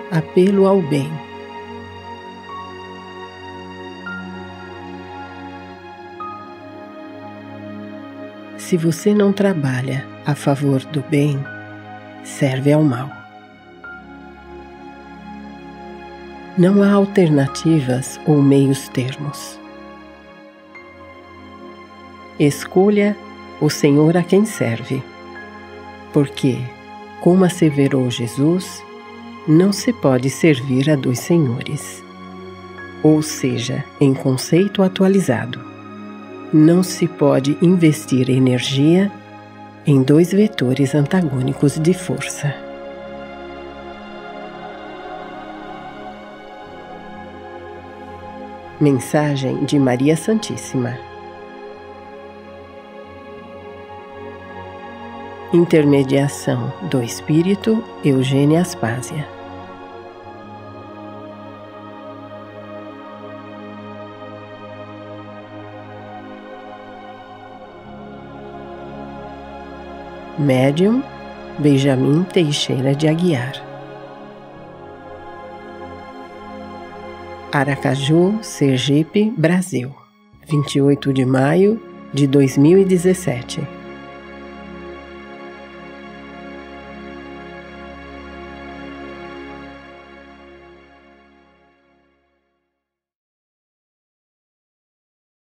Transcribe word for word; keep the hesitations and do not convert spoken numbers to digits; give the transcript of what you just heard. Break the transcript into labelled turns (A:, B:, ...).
A: Apelo ao bem. Se você não trabalha a favor do bem, serve ao mal. Não há alternativas ou meios termos. Escolha o Senhor a quem serve, porque, como asseverou Jesus, não se pode servir a dois senhores. Ou seja, em conceito atualizado, não se pode investir energia em dois vetores antagônicos de força. Mensagem de Maria Santíssima. Intermediação do Espírito Eugênia Aspásia. Médium Benjamin Teixeira de Aguiar. Aracaju, Sergipe, Brasil, vinte e oito de maio de dois mil e dezessete.